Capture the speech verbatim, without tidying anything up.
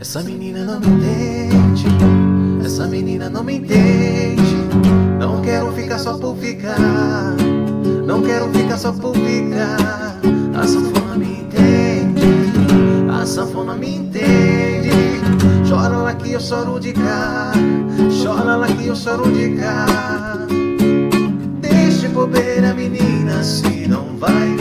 Essa menina não me entende, essa menina não me entende. Não quero ficar só por ficar, não quero ficar só por ficar. A sanfona me entende, a sanfona me entende. Chora lá que eu choro de cá, chora lá que eu choro de cá. Deixe bobeira, menina, se não vai